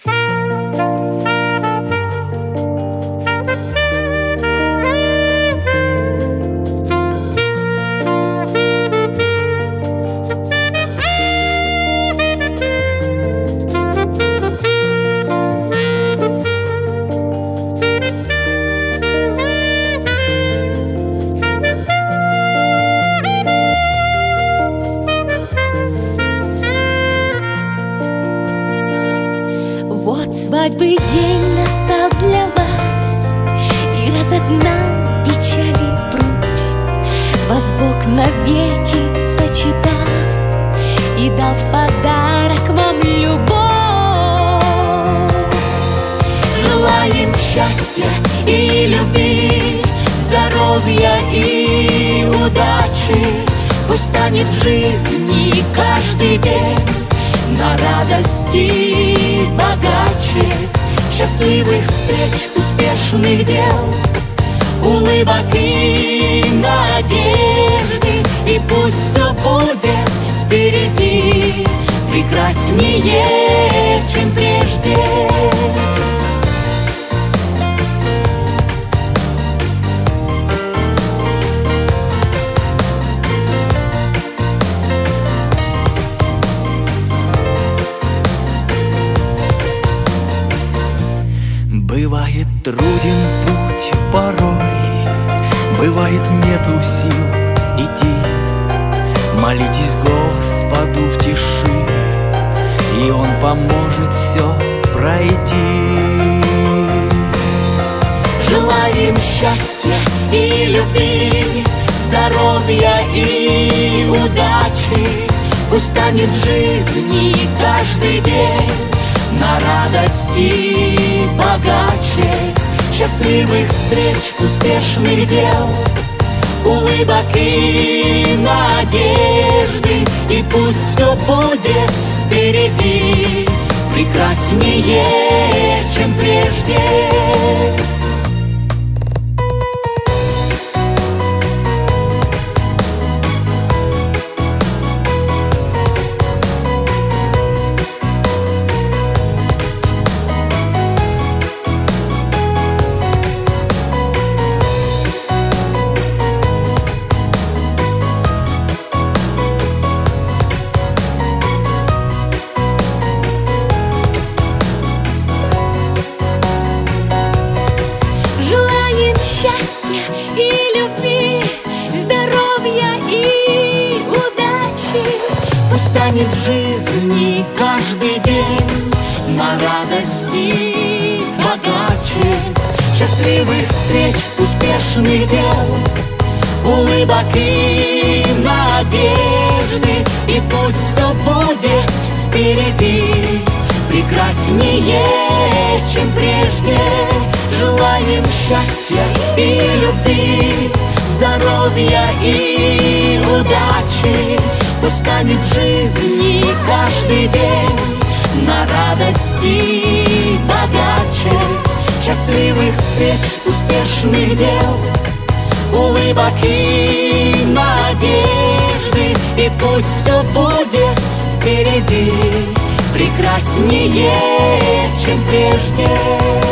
Вот свадьбы день настал для вас, и разогнал печали прочь. Вас Бог навеки сочетал и дал в подарок вам любовь. Желаем счастья и любви, здоровья и удачи. Пусть станет в жизни каждый день на радости богаче, счастливых встреч, успешных дел, улыбок и надежды. И пусть все будет впереди прекраснее, чем прежде. Бывает труден путь порой, бывает нету сил идти. Молитесь Господу в тиши, и Он поможет все пройти. Желаем счастья и любви, здоровья и удачи. Пусть станет в жизни каждый день на радости богаче, счастливых встреч, успешных дел, улыбок и надежды. И пусть все будет впереди прекраснее, чем прежде. Счастья и любви, здоровья и удачи. Пусть станет в жизни каждый день на радости богаче, счастливых встреч, успешных дел, улыбок и надежды. И пусть все будет впереди прекраснее, чем прежде. Желаем счастья и любви, здоровья и удачи. Пусть станет в жизни каждый день на радости богаче, счастливых встреч, успешных дел, улыбок и надежды. И пусть все будет впереди прекраснее, чем прежде.